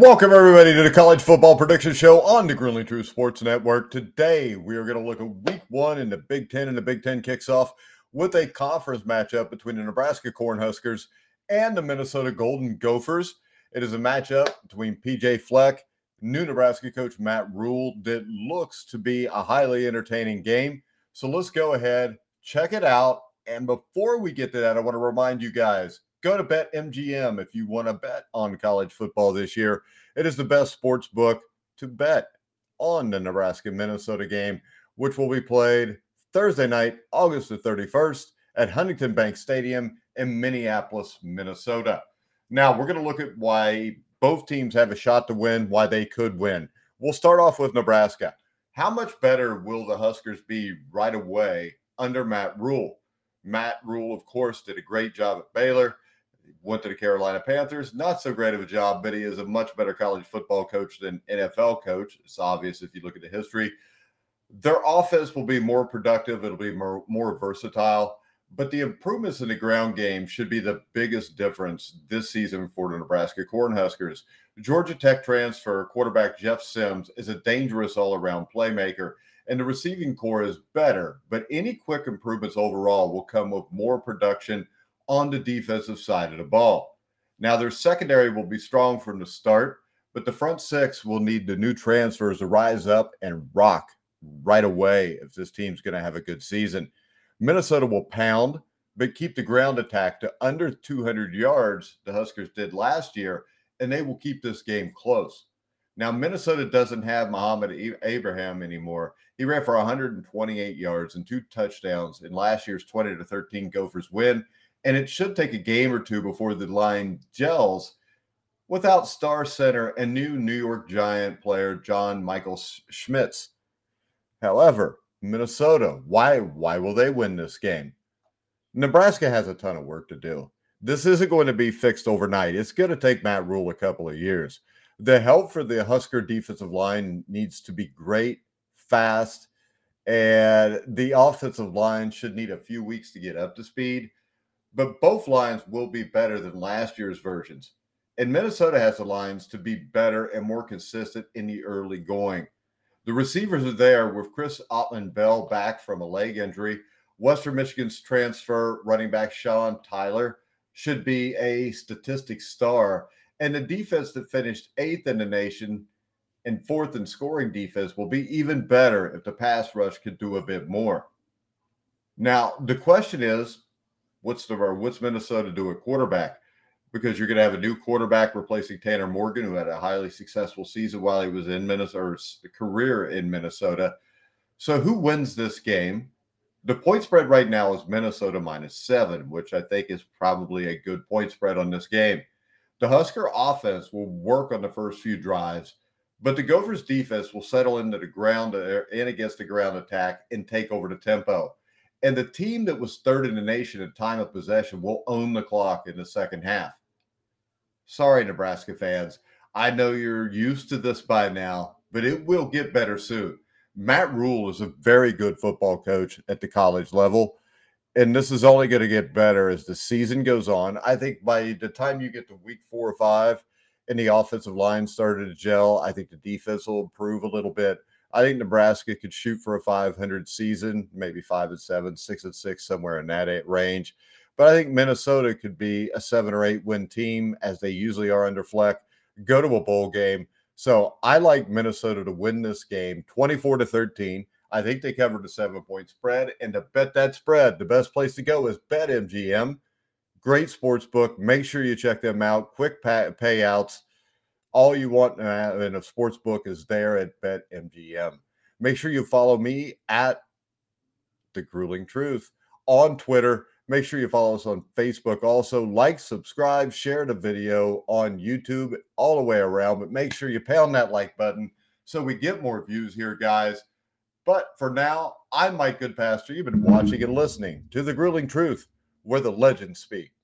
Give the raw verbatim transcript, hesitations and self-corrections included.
Welcome, everybody, to the College Football Prediction Show on the Grueling Truth Sports Network. Today, we are going to look at week one in the Big Ten, and the Big Ten kicks off with a conference matchup between the Nebraska Cornhuskers and the Minnesota Golden Gophers. It is a matchup between P J Fleck, new Nebraska coach Matt Rhule, that looks to be a highly entertaining game. So let's go ahead, check it out. And before we get to that, I want to remind you guys, go to BetMGM if you want to bet on college football this year. It is the best sports book to bet on the Nebraska-Minnesota game, which will be played Thursday night, August the thirty-first at Huntington Bank Stadium in Minneapolis, Minnesota. Now, we're going to look at why both teams have a shot to win, why they could win. We'll start off with Nebraska. How much better will the Huskers be right away under Matt Rhule? Matt Rhule, of course, did a great job at Baylor. Went to the Carolina Panthers. Not so great of a job, but he is a much better college football coach than N F L coach. It's obvious if you look at the history. Their offense will be more productive. It'll be more, more versatile. But the improvements in the ground game should be the biggest difference this season for the Nebraska Cornhuskers. Georgia Tech transfer quarterback Jeff Sims is a dangerous all-around playmaker, and the receiving core is better. But any quick improvements overall will come with more production on the defensive side of the ball. Now, their secondary will be strong from the start, but the front six will need the new transfers to rise up and rock right away if this team's going to have a good season. Minnesota will pound, but keep the ground attack to under two hundred yards, the Huskers did last year, and they will keep this game close. Now, Minnesota doesn't have Muhammad Abraham anymore. He ran for one hundred twenty-eight yards and two touchdowns in last year's twenty to thirteen Gophers win. And it should take a game or two before the line gels without star center and new New York Giant player John Michael Schmitz. However, Minnesota, why, why will they win this game? Nebraska has a ton of work to do. This isn't going to be fixed overnight. It's going to take Matt Rhule a couple of years. The help for the Husker defensive line needs to be great, fast, and the offensive line should need a few weeks to get up to speed. But both lines will be better than last year's versions. And Minnesota has the lines to be better and more consistent in the early going. The receivers are there with Chris Ottman-Bell back from a leg injury. Western Michigan's transfer running back Sean Tyler should be a statistic star. And the defense that finished eighth in the nation and fourth in scoring defense will be even better if the pass rush could do a bit more. Now, the question is, What's the what's Minnesota do at quarterback? Because you're going to have a new quarterback replacing Tanner Morgan, who had a highly successful season while he was in Minnesota, or career in Minnesota. So who wins this game? The point spread right now is Minnesota minus seven, which I think is probably a good point spread on this game. The Husker offense will work on the first few drives, but the Gophers defense will settle into the ground in against the ground attack and take over the tempo. And the team that was third in the nation in time of possession will own the clock in the second half. Sorry, Nebraska fans. I know you're used to this by now, but it will get better soon. Matt Rhule is a very good football coach at the college level, and this is only going to get better as the season goes on. I think by the time you get to week four or five and the offensive line started to gel, I think the defense will improve a little bit. I think Nebraska could shoot for a five hundred season, maybe five and seven, six and six, somewhere in that range. But I think Minnesota could be a seven or eight win team, as they usually are under Fleck, go to a bowl game. So I like Minnesota to win this game twenty-four to thirteen. I think they covered the seven point spread. And to bet that spread, the best place to go is BetMGM. Great sports book. Make sure you check them out. Quick pay- payouts. All you want in a sports book is there at BetMGM. Make sure you follow me at The Grueling Truth on Twitter. Make sure you follow us on Facebook. Also, like, subscribe, share the video on YouTube, all the way around. But make sure you pound that like button so we get more views here, guys. But for now, I'm Mike Goodpasture. You've been watching and listening to The Grueling Truth, where the legends speak.